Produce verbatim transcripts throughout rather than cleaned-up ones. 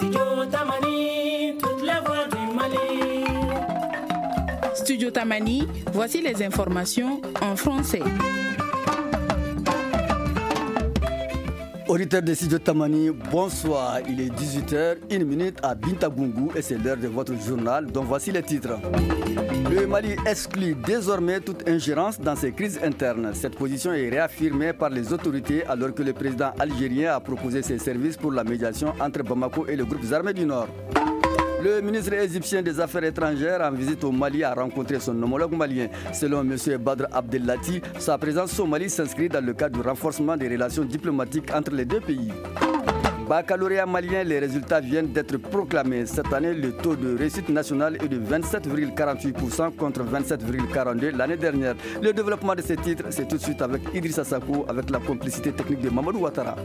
Studio Tamani, toute la voix du Mali. Studio Tamani, voici les informations en français. Auditeurs de Studio Tamani, bonsoir. Il est dix-huit heures, une minute à Bintagungu et c'est l'heure de votre journal dont voici les titres. Le Mali exclut désormais toute ingérence dans ses crises internes. Cette position est réaffirmée par les autorités alors que le président algérien a proposé ses services pour la médiation entre Bamako et les groupes armés du Nord. Le ministre égyptien des Affaires étrangères en visite au Mali a rencontré son homologue malien. Selon M. Badr Abdellati, sa présence au Mali s'inscrit dans le cadre du renforcement des relations diplomatiques entre les deux pays. Baccalauréat malien, les résultats viennent d'être proclamés. Cette année, le taux de réussite nationale est de vingt-sept virgule quarante-huit pour cent contre vingt-sept virgule quarante-deux pour cent l'année dernière. Le développement de ces titres, c'est tout de suite avec Idrissa Sakou, avec la complicité technique de Mamadou Ouattara.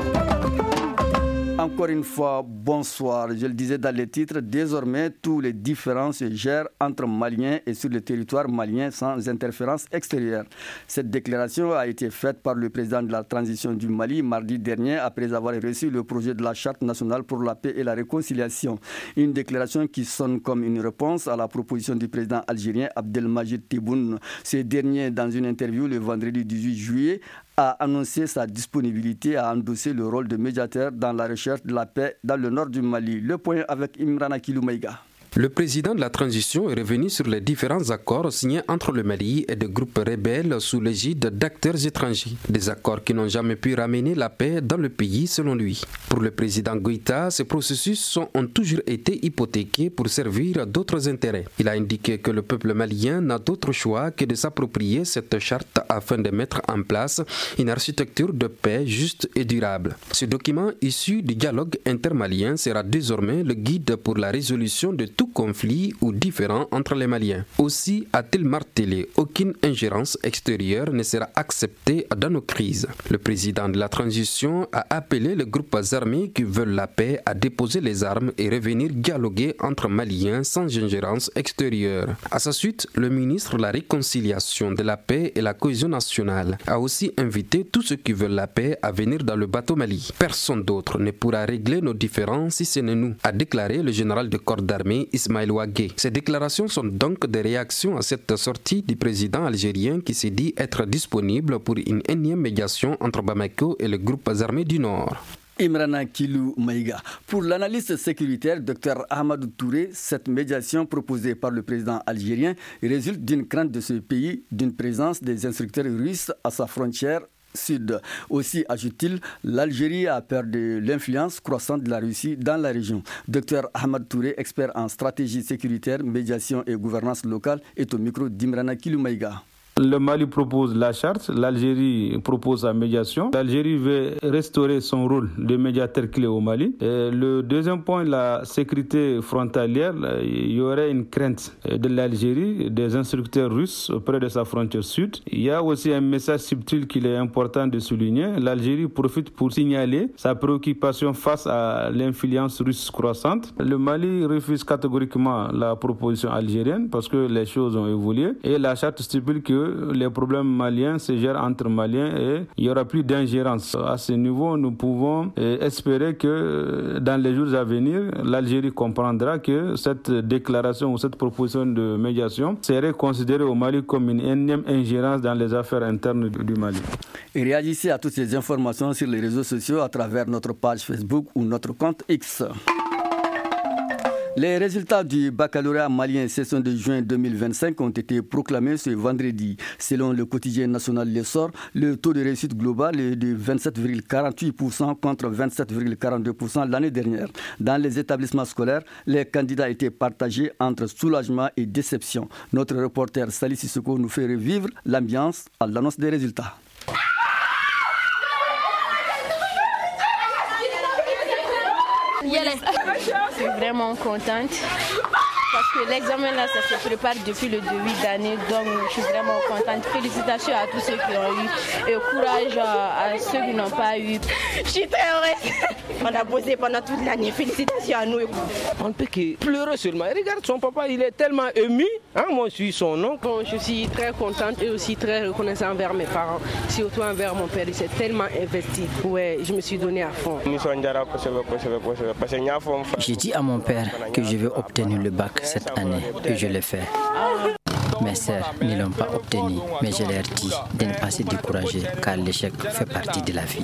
Encore une fois, bonsoir. Je le disais dans les titres, désormais, tous les différends se gèrent entre Maliens et sur le territoire malien sans interférence extérieure. Cette déclaration a été faite par le président de la transition du Mali mardi dernier après avoir reçu le projet de la Charte nationale pour la paix et la réconciliation. Une déclaration qui sonne comme une réponse à la proposition du président algérien Abdelmajid Tebboune. Ce dernier, dans une interview le vendredi dix-huit juillet, a annoncé sa disponibilité à endosser le rôle de médiateur dans la recherche de la paix dans le nord du Mali. Le point avec Imrana Kiloumaïga. Le président de la transition est revenu sur les différents accords signés entre le Mali et des groupes rebelles sous l'égide d'acteurs étrangers. Des accords qui n'ont jamais pu ramener la paix dans le pays selon lui. Pour le président Goïta, ces processus sont, ont toujours été hypothéqués pour servir d'autres intérêts. Il a indiqué que le peuple malien n'a d'autre choix que de s'approprier cette charte afin de mettre en place une architecture de paix juste et durable. Ce document issu du dialogue intermalien sera désormais le guide pour la résolution de tout conflit ou différend entre les Maliens. Aussi a-t-il martelé, aucune ingérence extérieure ne sera acceptée dans nos crises. Le président de la transition a appelé les groupes armés qui veulent la paix à déposer les armes et revenir dialoguer entre Maliens sans ingérence extérieure. À sa suite, le ministre de la Réconciliation, de la Paix et la Cohésion nationale a aussi invité tous ceux qui veulent la paix à venir dans le bateau Mali. Personne d'autre ne pourra régler nos différends si ce n'est nous, a déclaré le général de corps d'armée Ismaël Ouagé. Ces déclarations sont donc des réactions à cette sortie du président algérien qui s'est dit être disponible pour une énième médiation entre Bamako et les groupes armés du Nord. Imrana Kilou Maïga. Pour l'analyste sécuritaire, Dr Ahmadou Touré, cette médiation proposée par le président algérien résulte d'une crainte de ce pays d'une présence des instructeurs russes à sa frontière sud. Aussi, ajoute-t-il, l'Algérie a peur de l'influence croissante de la Russie dans la région. Dr Ahmad Touré, expert en stratégie sécuritaire, médiation et gouvernance locale, est au micro d'Imrana Kiloumaïga. Le Mali propose la charte, l'Algérie propose la médiation. L'Algérie veut restaurer son rôle de médiateur clé au Mali. Et le deuxième point, la sécurité frontalière, il y aurait une crainte de l'Algérie, des instructeurs russes auprès de sa frontière sud. Il y a aussi un message subtil qu'il est important de souligner. L'Algérie profite pour signaler sa préoccupation face à l'influence russe croissante. Le Mali refuse catégoriquement la proposition algérienne parce que les choses ont évolué. Et la charte stipule que les problèmes maliens se gèrent entre Maliens et il n'y aura plus d'ingérence. À ce niveau, nous pouvons espérer que dans les jours à venir, l'Algérie comprendra que cette déclaration ou cette proposition de médiation serait considérée au Mali comme une énième ingérence dans les affaires internes du Mali. Et réagissez à toutes ces informations sur les réseaux sociaux à travers notre page Facebook ou notre compte X. Les résultats du baccalauréat malien session de juin deux mille vingt-cinq ont été proclamés ce vendredi. Selon le quotidien national L'Essor, le taux de réussite global est de vingt-sept virgule quarante-huit pour cent contre vingt-sept virgule quarante-deux pour cent l'année dernière. Dans les établissements scolaires, les candidats étaient partagés entre soulagement et déception. Notre reporter Sali Sissoko nous fait revivre l'ambiance à l'annonce des résultats. Je suis vraiment contente parce que l'examen là, ça se prépare depuis le début d'année, donc je suis vraiment contente. Félicitations à tous ceux qui ont eu et courage à ceux qui n'ont pas eu. Je suis très heureuse. On a bossé pendant toute l'année. Félicitations à nous. On ne peut que pleurer seulement. Regarde son papa, il est tellement ému. Hein, moi, je suis son oncle. Bon, je suis très contente et aussi très reconnaissante envers mes parents, surtout envers mon père. Il s'est tellement investi. Ouais, je me suis donné à fond. J'ai dit à mon père que je vais obtenir le bac cette année et je l'ai fait. Mes sœurs ne l'ont pas obtenu, mais je leur dis de ne pas se décourager car l'échec fait partie de la vie.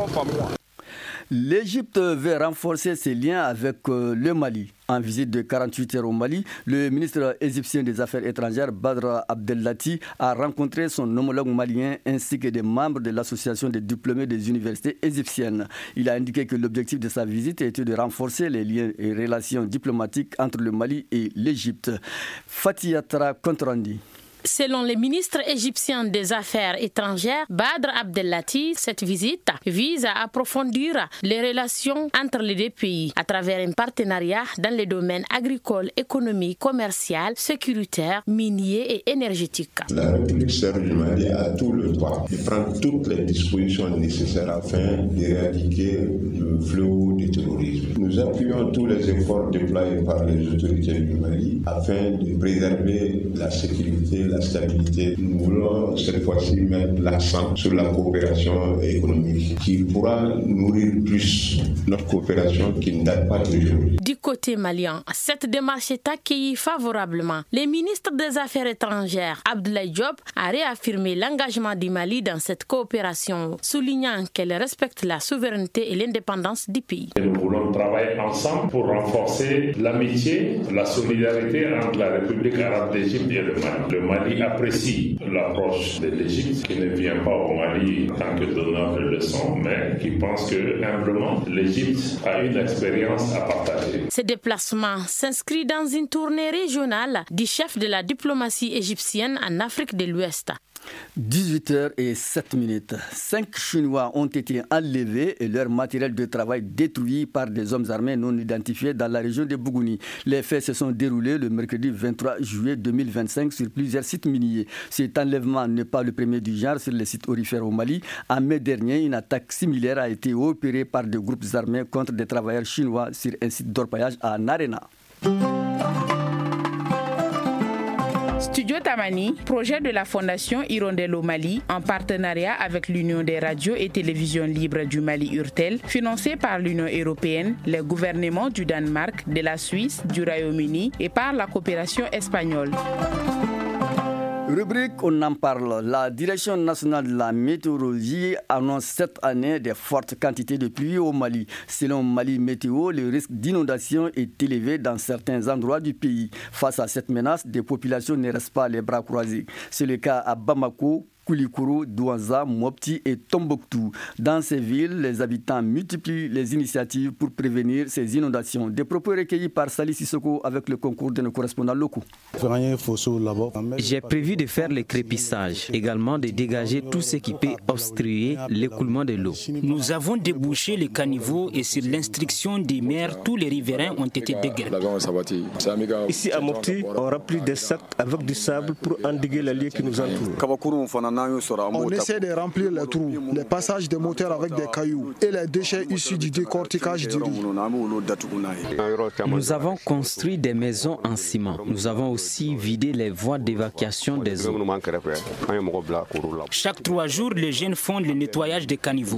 L'Égypte veut renforcer ses liens avec le Mali. En visite de quarante-huit heures au Mali, le ministre égyptien des Affaires étrangères, Badr Abdellati, a rencontré son homologue malien ainsi que des membres de l'association des diplômés des universités égyptiennes. Il a indiqué que l'objectif de sa visite était de renforcer les liens et relations diplomatiques entre le Mali et l'Égypte. Fatiatra Kontrandi. Selon le ministre égyptien des Affaires étrangères, Badr Abdellati, cette visite vise à approfondir les relations entre les deux pays à travers un partenariat dans les domaines agricoles, économiques, commercial, sécuritaire, minier et énergétique. La République serbe du Mali a tout le droit de prendre toutes les dispositions nécessaires afin d'éradiquer le fléau du terrorisme. Nous appuyons tous les efforts déployés par les autorités du Mali afin de préserver la sécurité, la stabilité. Nous voulons cette fois-ci mettre l'accent sur la coopération économique qui pourra nourrir plus notre coopération qui ne date pas d'aujourd'hui. Du côté malien, cette démarche est accueillie favorablement. Le ministre des Affaires étrangères, Abdoulaye Diop, a réaffirmé l'engagement du Mali dans cette coopération, soulignant qu'elle respecte la souveraineté et l'indépendance du pays. Et nous voulons travailler ensemble pour renforcer l'amitié, la solidarité entre la République arabe d'Égypte et le Mali. Le Mali Le Mali apprécie l'approche de l'Égypte qui ne vient pas au Mali en tant que donneur de leçons, mais qui pense que humblement l'Égypte a une expérience à partager. Ce déplacement s'inscrit dans une tournée régionale du chef de la diplomatie égyptienne en Afrique de l'Ouest. dix-huit heures zéro sept minutes. Cinq Chinois ont été enlevés et leur matériel de travail détruit par des hommes armés non identifiés dans la région de Bougouni. Les faits se sont déroulés le mercredi vingt-trois juillet deux mille vingt-cinq sur plusieurs sites miniers. Cet enlèvement n'est pas le premier du genre sur les sites aurifères au Mali. En mai dernier, une attaque similaire a été opérée par des groupes armés contre des travailleurs chinois sur un site d'orpaillage à Narena. Studio Tamani, projet de la Fondation Hirondelle au Mali, en partenariat avec l'Union des radios et télévisions libres du Mali Urtel, financé par l'Union européenne, les gouvernements du Danemark, de la Suisse, du Royaume-Uni et par la coopération espagnole. Rubrique On en parle. La Direction nationale de la météorologie annonce cette année des fortes quantités de pluie au Mali. Selon Mali Météo, le risque d'inondation est élevé dans certains endroits du pays. Face à cette menace, des populations ne restent pas les bras croisés. C'est le cas à Bamako, Koulikoro, Douaza, Mopti et Tombouctou. Dans ces villes, les habitants multiplient les initiatives pour prévenir ces inondations. Des propos recueillis par Sali Sissoko avec le concours de nos correspondants locaux. J'ai prévu de faire le crépissage, également de dégager tout ce qui peut obstruer l'écoulement de l'eau. Nous avons débouché les caniveaux et sur l'instruction des maires, tous les riverains ont été dégagés. Ici à Mopti, on remplit des sacs avec du sable pour endiguer les lieux qui nous entourent. On essaie de remplir les trous, les passages des moteurs avec des cailloux et les déchets issus du décortiquage du riz. Nous avons construit des maisons en ciment. Nous avons aussi vidé les voies d'évacuation des eaux. Chaque trois jours, les jeunes font le nettoyage des caniveaux.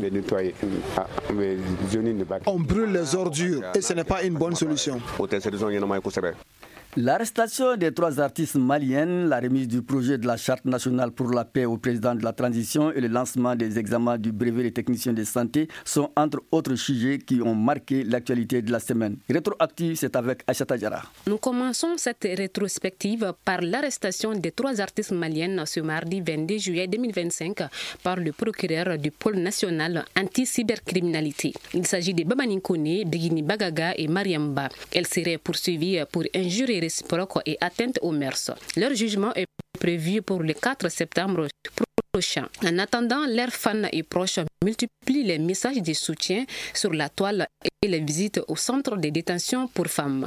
On brûle les ordures et ce n'est pas une bonne solution. L'arrestation des trois artistes maliennes, la remise du projet de la Charte nationale pour la paix au président de la transition et le lancement des examens du brevet des techniciens de santé sont entre autres sujets qui ont marqué l'actualité de la semaine. Rétroactive, c'est avec Aïchata Diarra. Nous commençons cette rétrospective par l'arrestation des trois artistes maliennes ce mardi vingt-deux juillet deux mille vingt-cinq par le procureur du pôle national anti-cybercriminalité. Il s'agit de Babani Kone, Bigini Bagaga et Mariamba. Elles seraient poursuivies pour injure réciproque et atteinte aux mœurs. Leur jugement est prévu pour le quatre septembre prochain. En attendant, leurs fans et proches multiplient les messages de soutien sur la toile et les visites au centre de détention pour femmes. Autre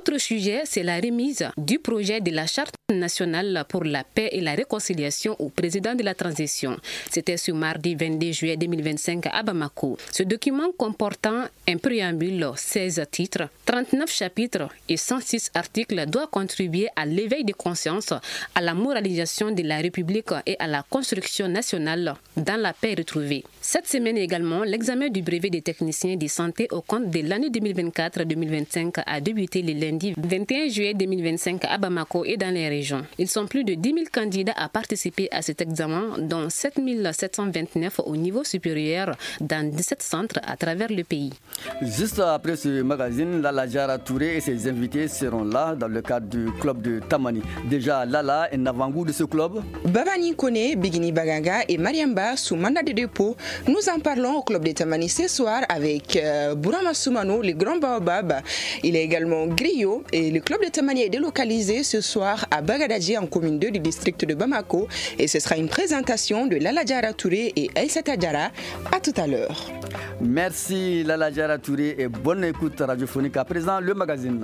L'autre sujet, c'est la remise du projet de la Charte nationale pour la paix et la réconciliation au président de la transition. C'était ce mardi vingt-deux juillet deux mille vingt-cinq à Bamako. Ce document comportant un préambule, seize titres, trente-neuf chapitres et cent six articles doit contribuer à l'éveil de conscience, à la moralisation de la République et à la construction nationale dans la paix retrouvée. Cette semaine également, l'examen du brevet des techniciens de santé au compte de l'année deux mille vingt-quatre deux mille vingt-cinq a débuté le lundi vingt et un juillet deux mille vingt-cinq à Bamako et dans les régions. Ils sont plus de dix mille candidats à participer à cet examen, dont sept mille sept cent vingt-neuf au niveau supérieur dans dix-sept centres à travers le pays. Juste après ce magazine, Lala Diarra Touré et ses invités seront là dans le cadre du club de Tamani. Déjà, Lala, un avant-goût de ce club? Babani Kone, Bigini Bagaga et Mariamba sous mandat de dépôt. Nous en parlons au club de Tamani ce soir avec euh, Bourama Soumano, le grand baobab. Il est également griot et le club de Tamani est délocalisé ce soir à Bagadadji en commune deux du district de Bamako. Et ce sera une présentation de Lala Diarra Touré et Aïssata Diarra. À tout à l'heure. Merci Lala Diarra Touré et bonne écoute radiophonique. À présent, le magazine.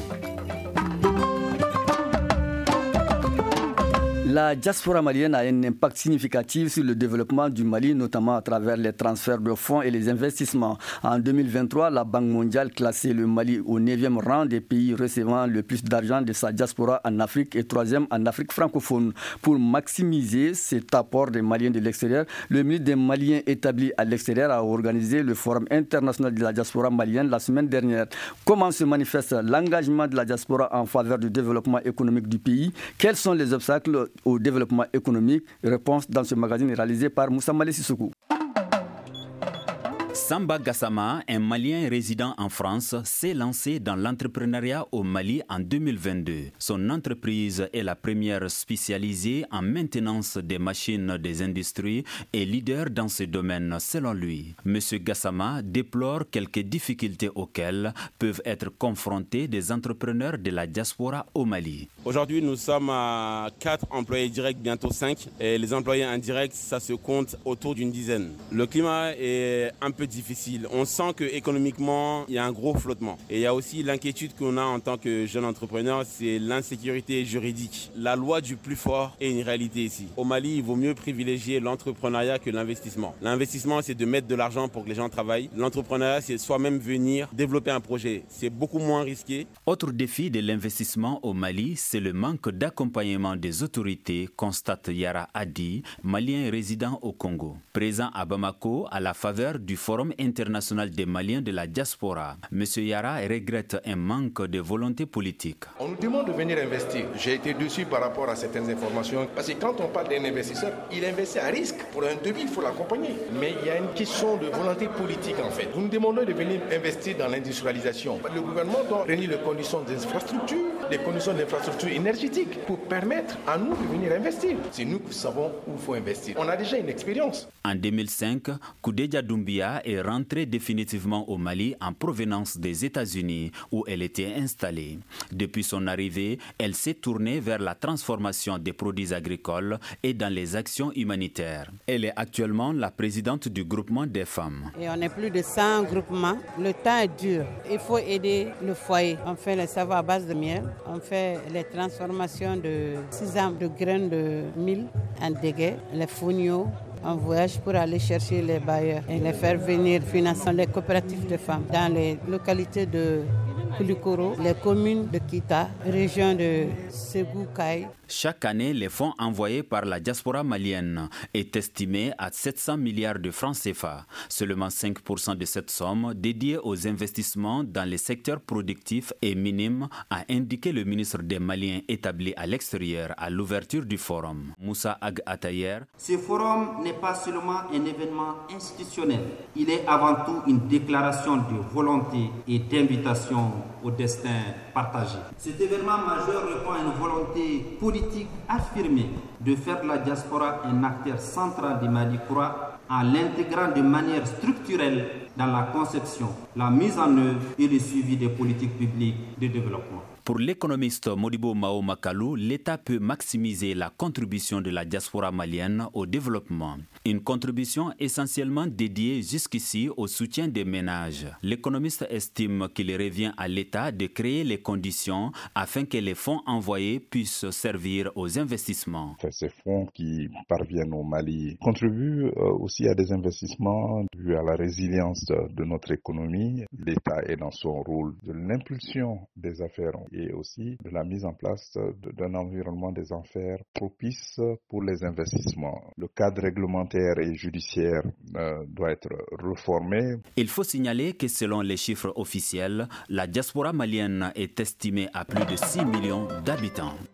La diaspora malienne a un impact significatif sur le développement du Mali, notamment à travers les transferts de fonds et les investissements. En deux mille vingt-trois, la Banque mondiale classait le Mali au neuvième rang des pays recevant le plus d'argent de sa diaspora en Afrique et troisième en Afrique francophone. Pour maximiser cet apport des Maliens de l'extérieur, le ministre des Maliens établis à l'extérieur a organisé le Forum international de la diaspora malienne la semaine dernière. Comment se manifeste l'engagement de la diaspora en faveur du développement économique du pays? Quels sont les obstacles au développement économique? Réponse dans ce magazine réalisé par Moussa Malé Sissoko. Samba Gassama, un Malien résident en France, s'est lancé dans l'entrepreneuriat au Mali en deux mille vingt-deux. Son entreprise est la première spécialisée en maintenance des machines des industries et leader dans ce domaine selon lui. Monsieur Gassama déplore quelques difficultés auxquelles peuvent être confrontés des entrepreneurs de la diaspora au Mali. Aujourd'hui, nous sommes à quatre employés directs, bientôt cinq. Et les employés indirects, ça se compte autour d'une dizaine. Le climat est un peu difficile. On sent qu'économiquement, il y a un gros flottement. Et il y a aussi l'inquiétude qu'on a en tant que jeune entrepreneur, c'est l'insécurité juridique. La loi du plus fort est une réalité ici. Au Mali, il vaut mieux privilégier l'entrepreneuriat que l'investissement. L'investissement, c'est de mettre de l'argent pour que les gens travaillent. L'entrepreneuriat, c'est soi-même venir développer un projet. C'est beaucoup moins risqué. Autre défi de l'investissement au Mali, c'est le manque d'accompagnement des autorités, constate Yara Adi, Malien résident au Congo. Présent à Bamako à la faveur du Forum international des Maliens de la diaspora, M. Yara regrette un manque de volonté politique. On nous demande de venir investir. J'ai été déçu par rapport à certaines informations. Parce que quand on parle d'un investisseur, il investit à risque. Pour un débit, il faut l'accompagner. Mais il y a une question de volonté politique en fait. Nous nous demandons de venir investir dans l'industrialisation. Le gouvernement doit réunir les conditions d'infrastructure, les conditions d'infrastructure énergétique pour permettre à nous de venir investir. C'est nous qui savons où il faut investir. On a déjà une expérience. En deux mille cinq, Koudedia Doumbia est rentrée définitivement au Mali en provenance des États-Unis où elle était installée. Depuis son arrivée, elle s'est tournée vers la transformation des produits agricoles et dans les actions humanitaires. Elle est actuellement la présidente du groupement des femmes. Et on est plus de cent groupements. Le temps est dur. Il faut aider le foyer. On fait les savons à base de miel. On fait les transformations de sésame, de graines de mil en déguet, les fougneaux. On voyage pour aller chercher les bailleurs et les faire venir financer les coopératives de femmes dans les localités de Koulikoro, les communes de Kita, région de Ségou-Kaï. Chaque année, les fonds envoyés par la diaspora malienne est estimé à sept cents milliards de francs C F A. Seulement cinq pour cent de cette somme dédiée aux investissements dans les secteurs productifs est minime, a indiqué le ministre des Maliens établi à l'extérieur à l'ouverture du forum. Moussa Ag Atayer. Ce forum n'est pas seulement un événement institutionnel, il est avant tout une déclaration de volonté et d'invitation au destin partagé. Cet événement majeur répond à une volonté politique affirmée de faire de la diaspora un acteur central du Mali croix en l'intégrant de manière structurelle dans la conception, la mise en œuvre et le suivi des politiques publiques de développement. Pour l'économiste Modibo Mao Makalou, l'État peut maximiser la contribution de la diaspora malienne au développement. Une contribution essentiellement dédiée jusqu'ici au soutien des ménages. L'économiste estime qu'il revient à l'État de créer les conditions afin que les fonds envoyés puissent servir aux investissements. Ces fonds qui parviennent au Mali contribuent aussi à des investissements dus à la résilience de notre économie. L'État est dans son rôle de l'impulsion des affaires et aussi de la mise en place d'un environnement des affaires propice pour les investissements. Le cadre réglementaire et judiciaire euh, doit être réformé. Il faut signaler que selon les chiffres officiels, la diaspora malienne est estimée à plus de six millions d'habitants.